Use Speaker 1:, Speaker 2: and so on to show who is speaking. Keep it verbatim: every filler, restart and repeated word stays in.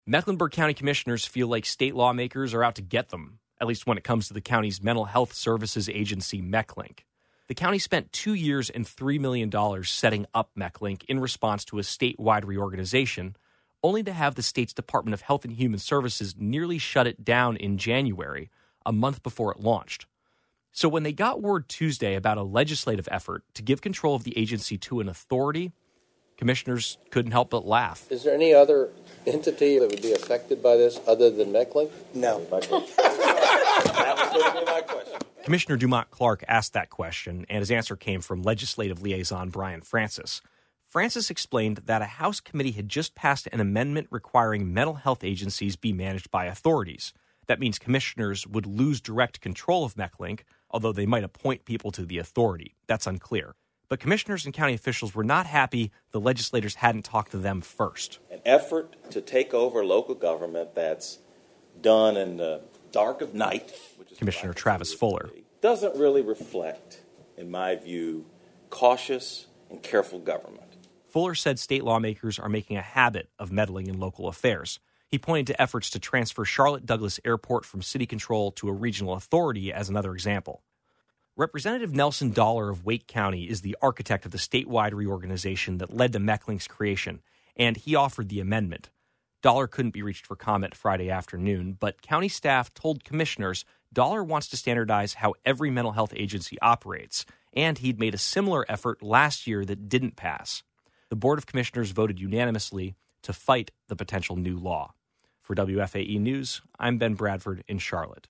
Speaker 1: Mecklenburg County commissioners feel like state lawmakers are out to get them, at least when it comes to the county's mental health services agency, MecLink. The county spent two years and three million dollars setting up MecLink in response to a statewide reorganization, only to have the state's Department of Health and Human Services nearly shut it down in January, a month before it launched. So when they got word Tuesday about a legislative effort to give control of the agency to an authority, commissioners couldn't help but laugh.
Speaker 2: Is there any other entity that would be affected by this other than MecLink?
Speaker 3: No.
Speaker 2: That was going to be my question.
Speaker 1: Commissioner Dumont Clark asked that question, and his answer came from legislative liaison Brian Francis. Francis explained that a House committee had just passed an amendment requiring mental health agencies be managed by authorities. That means commissioners would lose direct control of MecLink, although they might appoint people to the authority. That's unclear. But commissioners and county officials were not happy the legislators hadn't talked to them first.
Speaker 4: An effort to take over local government that's done in the dark of night, which is
Speaker 1: Commissioner Travis Fuller,
Speaker 4: doesn't really reflect, in my view, cautious and careful government.
Speaker 1: Fuller said state lawmakers are making a habit of meddling in local affairs. He pointed to efforts to transfer Charlotte Douglas Airport from city control to a regional authority as another example. Representative Nelson Dollar of Wake County is the architect of the statewide reorganization that led to MecLink's creation, and he offered the amendment. Dollar couldn't be reached for comment Friday afternoon, but county staff told commissioners Dollar wants to standardize how every mental health agency operates, and he'd made a similar effort last year that didn't pass. The Board of Commissioners voted unanimously to fight the potential new law. For W F A E News, I'm Ben Bradford in Charlotte.